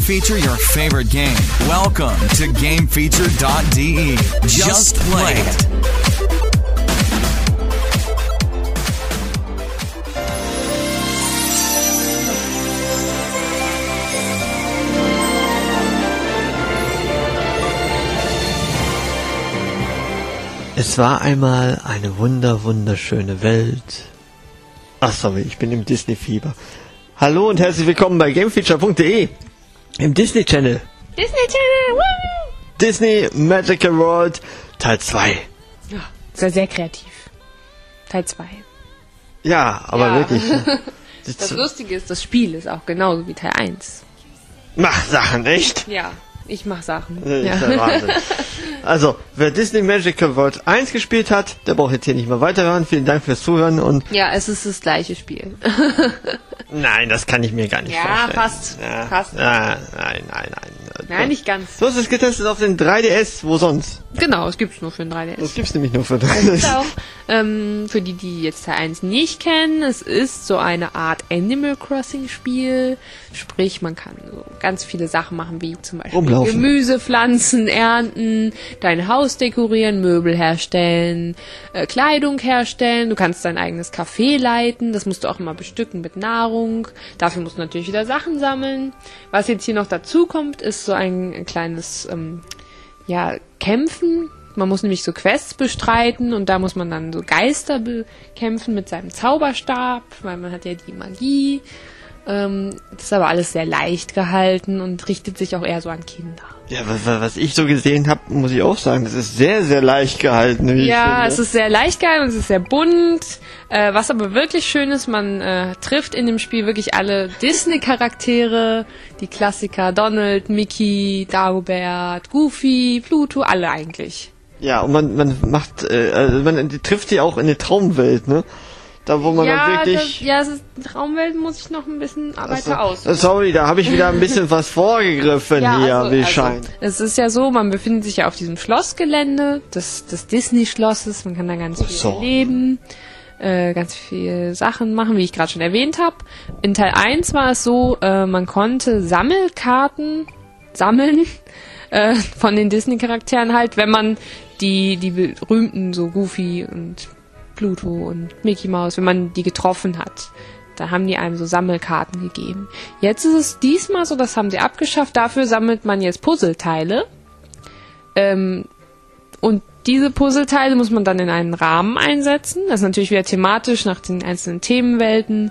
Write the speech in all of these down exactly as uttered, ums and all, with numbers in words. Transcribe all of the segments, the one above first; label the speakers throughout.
Speaker 1: feature your favorite game. Welcome to game feature dot de. Just play it.
Speaker 2: Es war einmal eine wunder, wunderschöne Welt. Ach sorry, ich bin im Disney-Fieber. Hallo und herzlich willkommen bei game feature punkt de im Disney Channel.
Speaker 3: Disney Channel, woo!
Speaker 2: Disney Magical World Teil zwei.
Speaker 3: Ja, sehr, sehr kreativ. Teil zwei.
Speaker 2: Ja, aber
Speaker 3: ja.
Speaker 2: wirklich.
Speaker 3: Das Lustige ist, das Spiel ist auch genauso wie Teil eins.
Speaker 2: Mach Sachen, echt?
Speaker 3: Ja. Ich mach Sachen.
Speaker 2: Das
Speaker 3: ja.
Speaker 2: ist der Wahnsinn. Also, wer Disney Magical World eins gespielt hat, der braucht jetzt hier nicht mehr weiterhören. Vielen Dank fürs Zuhören und...
Speaker 3: Ja, es ist das gleiche Spiel.
Speaker 2: Nein, das kann ich mir gar nicht
Speaker 3: ja,
Speaker 2: vorstellen.
Speaker 3: Fast.
Speaker 2: Ja,
Speaker 3: fast.
Speaker 2: Ja, nein, nein, nein.
Speaker 3: Nein, nicht ganz.
Speaker 2: Du hast es getestet auf den drei D S, wo sonst?
Speaker 3: Genau, es gibt's nur für den drei D S.
Speaker 2: Das gibt's nämlich nur für drei D S.
Speaker 3: Auch, ähm, für die, die jetzt Teil eins nicht kennen, es ist so eine Art Animal Crossing Spiel. Sprich, man kann so ganz viele Sachen machen, wie zum Beispiel
Speaker 2: Rumlaufen.
Speaker 3: Gemüse pflanzen, ernten, dein Haus dekorieren, Möbel herstellen, äh, Kleidung herstellen. Du kannst dein eigenes Café leiten. Das musst du auch immer bestücken mit Nahrung. Dafür musst du natürlich wieder Sachen sammeln. Was jetzt hier noch dazu kommt, ist so ein, ein kleines, ähm, ja, Kämpfen. Man muss nämlich so Quests bestreiten und da muss man dann so Geister bekämpfen mit seinem Zauberstab, weil man hat ja die Magie. Ähm, das ist aber alles sehr leicht gehalten und richtet sich auch eher so an Kinder.
Speaker 2: Ja, was, was ich so gesehen habe, muss ich auch sagen, das ist sehr, sehr leicht gehalten. Wie
Speaker 3: ja,
Speaker 2: ich finde.
Speaker 3: Es ist sehr leicht gehalten und es ist sehr bunt. Äh, was aber wirklich schön ist, man äh, trifft in dem Spiel wirklich alle Disney-Charaktere, die Klassiker Donald, Mickey, Dagobert, Goofy, Pluto, alle eigentlich.
Speaker 2: Ja, und man, man macht, äh, also man die trifft sie auch in der Traumwelt, ne? Da wo man
Speaker 3: ja,
Speaker 2: dann wirklich...
Speaker 3: Das, ja, es ist, Traumwelt muss ich noch ein bisschen weiter
Speaker 2: also,
Speaker 3: aus.
Speaker 2: Sorry, da habe ich wieder ein bisschen was vorgegriffen
Speaker 3: ja,
Speaker 2: hier,
Speaker 3: also,
Speaker 2: wie
Speaker 3: also,
Speaker 2: scheint.
Speaker 3: Es ist ja so, man befindet sich ja auf diesem Schlossgelände des, des Disney-Schlosses, man kann da ganz viel
Speaker 2: so.
Speaker 3: erleben, äh, ganz viele Sachen machen, wie ich gerade schon erwähnt habe. In Teil eins war es so, äh, man konnte Sammelkarten sammeln, äh, von den Disney-Charakteren halt, wenn man die, die berühmten, so Goofy und Pluto und Mickey Mouse, wenn man die getroffen hat. Da haben die einem so Sammelkarten gegeben. Jetzt ist es diesmal so, das haben sie abgeschafft. Dafür sammelt man jetzt Puzzleteile. Ähm, und diese Puzzleteile muss man dann in einen Rahmen einsetzen. Das ist natürlich wieder thematisch nach den einzelnen Themenwelten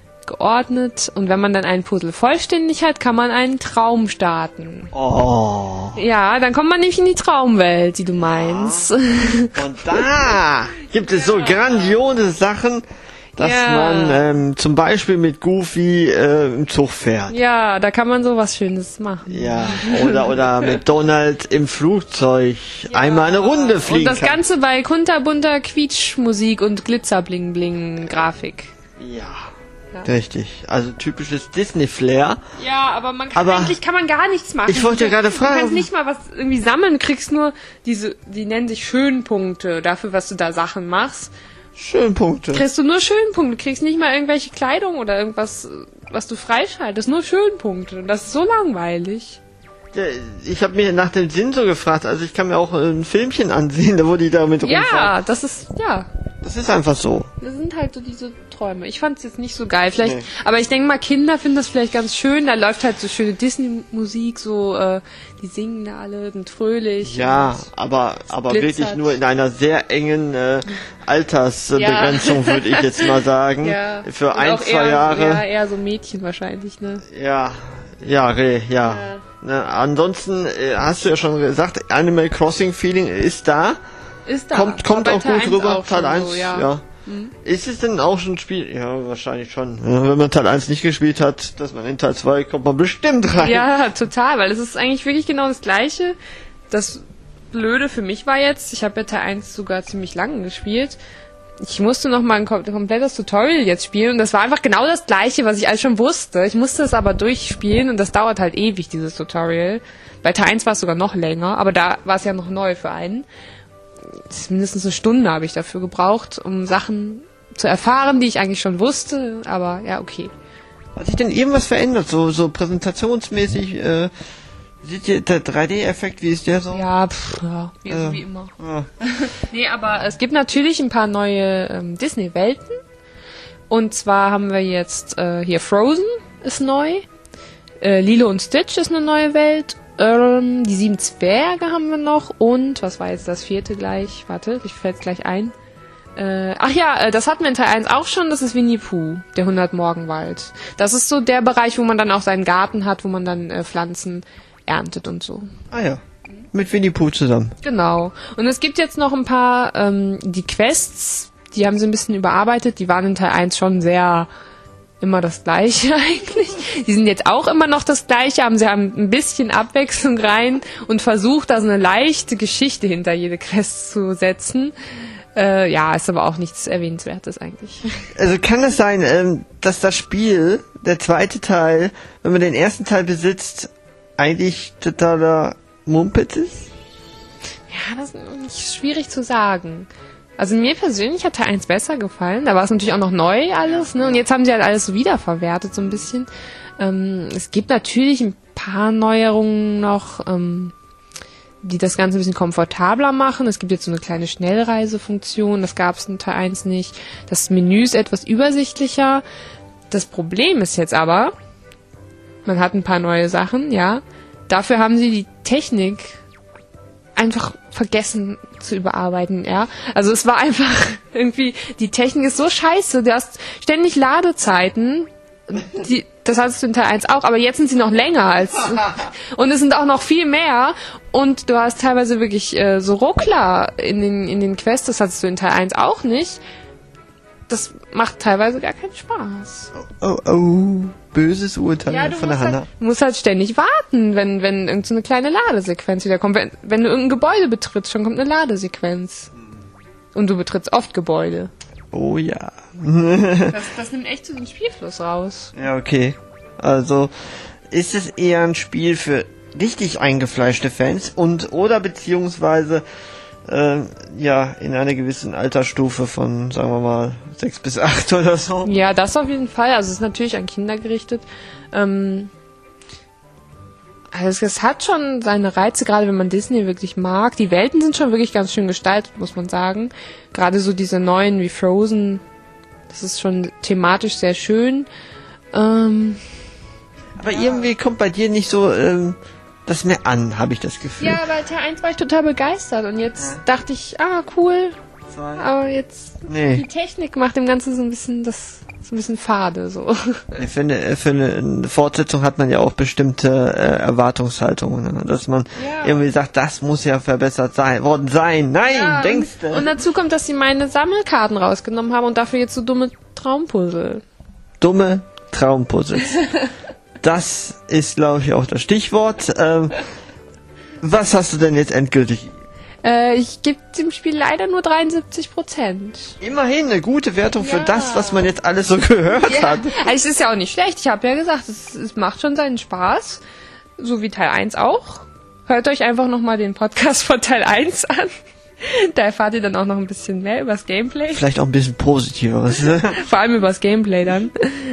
Speaker 3: geordnet. Und wenn man dann ein Puzzle vollständig hat, kann man einen Traum starten.
Speaker 2: Oh.
Speaker 3: Ja, dann kommt man nämlich in die Traumwelt, die du meinst.
Speaker 2: Und da gibt es so grandiose Sachen, dass
Speaker 3: ja.
Speaker 2: man ähm, zum Beispiel mit Goofy äh, im Zug fährt.
Speaker 3: Ja, da kann man sowas Schönes machen.
Speaker 2: Ja, oder oder mit Donald im Flugzeug ja. einmal eine Runde fliegen.
Speaker 3: Und das
Speaker 2: kann.
Speaker 3: Ganze bei kunterbunter Quietschmusik und Glitzerbling-Bling-Grafik.
Speaker 2: Ja. Ja. Richtig, also typisches Disney-Flair.
Speaker 3: Ja, aber man kann
Speaker 2: aber
Speaker 3: eigentlich kann man gar nichts machen.
Speaker 2: Ich wollte ja gerade fragen.
Speaker 3: Du kannst nicht mal was irgendwie sammeln, du kriegst nur diese, die nennen sich Schönpunkte dafür, was du da Sachen machst.
Speaker 2: Schönpunkte.
Speaker 3: Kriegst du nur Schönpunkte, du kriegst nicht mal irgendwelche Kleidung oder irgendwas, was du freischaltest, nur Schönpunkte. Und das ist so langweilig.
Speaker 2: Ja, ich habe mir nach dem Sinn so gefragt, also ich kann mir auch ein Filmchen ansehen, wo die damit rumfahren.
Speaker 3: Ja, das ist, ja.
Speaker 2: Das ist einfach so.
Speaker 3: Das sind halt so diese Träume. Ich fand es jetzt nicht so geil. Vielleicht,
Speaker 2: nee.
Speaker 3: Aber ich denke mal, Kinder finden das vielleicht ganz schön. Da läuft halt so schöne Disney-Musik, so, äh, die singen da alle, sind fröhlich.
Speaker 2: Ja, aber aber
Speaker 3: glitzert.
Speaker 2: Wirklich nur in einer sehr engen äh, Altersbegrenzung, ja. würde ich jetzt mal sagen.
Speaker 3: Ja.
Speaker 2: Für
Speaker 3: Und
Speaker 2: ein,
Speaker 3: auch
Speaker 2: zwei
Speaker 3: eher,
Speaker 2: Jahre.
Speaker 3: Ja, eher so Mädchen wahrscheinlich, ne?
Speaker 2: Ja, ja, re, ja. ja. Ne, ansonsten äh, hast du ja schon gesagt, Animal Crossing Feeling ist da.
Speaker 3: Ist da.
Speaker 2: Kommt, kommt auch gut rüber. Teil eins,
Speaker 3: so, ja.
Speaker 2: ja. Mhm. Ist es denn auch schon ein Spiel? Ja, wahrscheinlich schon. Ja, wenn man Teil eins nicht gespielt hat, dass man in Teil zwei kommt man bestimmt rein.
Speaker 3: Ja, total, weil es ist eigentlich wirklich genau das Gleiche. Das Blöde für mich war jetzt, ich habe ja Teil eins sogar ziemlich lange gespielt. Ich musste noch mal ein kom- komplettes Tutorial jetzt spielen und das war einfach genau das Gleiche, was ich alles schon wusste. Ich musste es aber durchspielen und das dauert halt ewig, dieses Tutorial. Bei Teil eins war es sogar noch länger, aber da war es ja noch neu für einen. Mindestens eine Stunde habe ich dafür gebraucht, um Sachen zu erfahren, die ich eigentlich schon wusste, aber ja, okay.
Speaker 2: Hat sich denn irgendwas verändert? So, so präsentationsmäßig, äh, sieht ihr der drei D-Effekt, wie ist der so?
Speaker 3: Ja, pff, ja, wie,
Speaker 2: Äh,
Speaker 3: wie immer.
Speaker 2: Ja.
Speaker 3: Nee, aber es gibt natürlich ein paar neue ähm, Disney-Welten. Und zwar haben wir jetzt äh, hier Frozen ist neu. Äh, Lilo und Stitch ist eine neue Welt. Ähm, die sieben Zwerge haben wir noch. Und, was war jetzt das vierte gleich? Warte, ich fällt gleich ein. Äh, ach ja, äh, das hatten wir in Teil eins auch schon. Das ist Winnie Pooh, der hundert-Morgenwald. Das ist so der Bereich, wo man dann auch seinen Garten hat, wo man dann äh, Pflanzen erntet und so.
Speaker 2: Ah ja, mit Winnie Pooh zusammen.
Speaker 3: Genau. Und es gibt jetzt noch ein paar, ähm, die Quests, die haben sie ein bisschen überarbeitet. Die waren in Teil eins schon sehr immer das Gleiche eigentlich. Die sind jetzt auch immer noch das Gleiche, aber sie haben ein bisschen Abwechslung rein und versucht, da so eine leichte Geschichte hinter jede Quest zu setzen. Äh, ja, ist aber auch nichts Erwähnenswertes eigentlich.
Speaker 2: Also kann es sein, ähm, dass das Spiel, der zweite Teil, wenn man den ersten Teil besitzt, eigentlich totaler Mumpitz ist?
Speaker 3: Ja, das ist schwierig zu sagen. Also mir persönlich hat Teil eins besser gefallen. Da war es natürlich auch noch neu alles, ne? Und jetzt haben sie halt alles so wiederverwertet, so ein bisschen. Ähm, es gibt natürlich ein paar Neuerungen noch, ähm, die das Ganze ein bisschen komfortabler machen. Es gibt jetzt so eine kleine Schnellreisefunktion, das gab es in Teil eins nicht. Das Menü ist etwas übersichtlicher. Das Problem ist jetzt aber, man hat ein paar neue Sachen, ja. Dafür haben sie die Technik einfach vergessen zu überarbeiten, ja. Also es war einfach irgendwie, die Technik ist so scheiße, du hast ständig Ladezeiten, die, das hattest du in Teil eins auch, aber jetzt sind sie noch länger als, und es sind auch noch viel mehr und du hast teilweise wirklich äh, so Ruckler in den, in den Quests, das hattest du in Teil eins auch nicht. Das macht teilweise gar keinen Spaß.
Speaker 2: Oh, oh, böses Urteil
Speaker 3: Ja, du
Speaker 2: von der
Speaker 3: musst
Speaker 2: Hanna.
Speaker 3: halt, du musst halt ständig warten, wenn, wenn irgend so eine kleine Ladesequenz wieder kommt. Wenn, wenn du irgendein Gebäude betrittst, schon kommt eine Ladesequenz. Und du betrittst oft Gebäude.
Speaker 2: Oh ja.
Speaker 3: Das, das nimmt echt so den Spielfluss raus.
Speaker 2: Ja, okay. Also ist es eher ein Spiel für richtig eingefleischte Fans und oder beziehungsweise äh, ja in einer gewissen Altersstufe von, sagen wir mal, sechs bis acht oder so.
Speaker 3: Ja, das auf jeden Fall. Also es ist natürlich an Kinder gerichtet. Ähm, also es, es hat schon seine Reize, gerade wenn man Disney wirklich mag. Die Welten sind schon wirklich ganz schön gestaltet, muss man sagen. Gerade so diese neuen wie Frozen, das ist schon thematisch sehr schön. Ähm,
Speaker 2: Aber irgendwie kommt bei dir nicht so ähm, das mehr an, habe ich das Gefühl.
Speaker 3: ja, bei Teil eins war ich total begeistert und jetzt dachte ich, ah, cool.
Speaker 2: Zwei.
Speaker 3: Aber jetzt,
Speaker 2: Nee.
Speaker 3: die Technik macht dem Ganzen so ein bisschen das, so ein bisschen fade, so.
Speaker 2: Für eine, für eine Fortsetzung hat man ja auch bestimmte äh, Erwartungshaltungen, ne? Dass man
Speaker 3: Ja.
Speaker 2: irgendwie sagt, das muss ja verbessert sein, worden sein. Nein,
Speaker 3: Ja,
Speaker 2: denkst
Speaker 3: und,
Speaker 2: du?
Speaker 3: und dazu kommt, dass sie meine Sammelkarten rausgenommen haben und dafür jetzt so dumme Traumpuzzle.
Speaker 2: Dumme Traumpuzzles. Das ist, glaube ich, auch das Stichwort. Ähm, was hast du denn jetzt endgültig?
Speaker 3: Äh, ich gebe dem Spiel leider nur dreiundsiebzig Prozent.
Speaker 2: Immerhin eine gute Wertung für
Speaker 3: Ja.
Speaker 2: das, was man jetzt alles so gehört
Speaker 3: Ja,
Speaker 2: hat.
Speaker 3: also es ist ja auch nicht schlecht. Ich habe ja gesagt, es, es macht schon seinen Spaß. So wie Teil eins auch. Hört euch einfach nochmal den Podcast von Teil eins an. Da erfahrt ihr dann auch noch ein bisschen mehr übers Gameplay.
Speaker 2: Vielleicht auch ein bisschen positiveres. Ne?
Speaker 3: Vor allem übers Gameplay dann.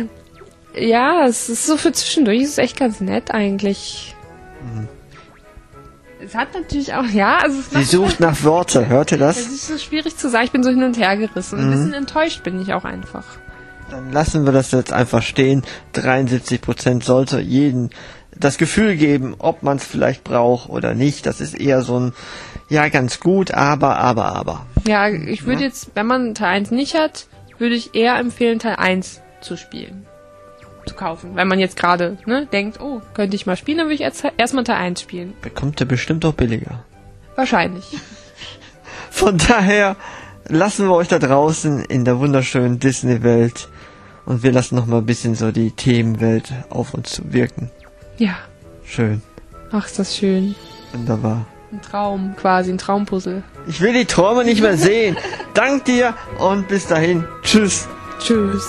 Speaker 3: Ja, es ist so für zwischendurch, es ist echt ganz nett eigentlich.
Speaker 2: Mhm.
Speaker 3: Es hat natürlich auch, ja, also es
Speaker 2: Sie
Speaker 3: macht
Speaker 2: sucht nach Worte, hört ihr
Speaker 3: es
Speaker 2: das?
Speaker 3: ist so schwierig zu sagen, ich bin so hin und her gerissen. Ein bisschen enttäuscht bin ich auch einfach.
Speaker 2: Dann lassen wir das jetzt einfach stehen. dreiundsiebzig Prozent sollte jeden das Gefühl geben, ob man es vielleicht braucht oder nicht. Das ist eher so ein, ja, ganz gut, aber, aber, aber.
Speaker 3: Ja, ich würde jetzt, wenn man Teil eins nicht hat, würde ich eher empfehlen, Teil eins zu spielen. Zu kaufen. Wenn man jetzt gerade ne, denkt, oh, könnte ich mal spielen, dann würde ich erst erstmal Teil eins spielen.
Speaker 2: Bekommt er bestimmt auch billiger.
Speaker 3: Wahrscheinlich.
Speaker 2: Von daher lassen wir euch da draußen in der wunderschönen Disney-Welt und wir lassen noch mal ein bisschen so die Themenwelt auf uns wirken.
Speaker 3: Ja.
Speaker 2: Schön.
Speaker 3: Ach, ist das schön.
Speaker 2: Wunderbar.
Speaker 3: Ein Traum, quasi ein Traumpuzzle.
Speaker 2: Ich will die Träume nicht mehr sehen. Dank dir und bis dahin. Tschüss.
Speaker 3: Tschüss.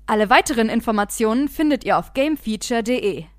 Speaker 4: Alle weiteren Informationen findet ihr auf gamefeature punkt de.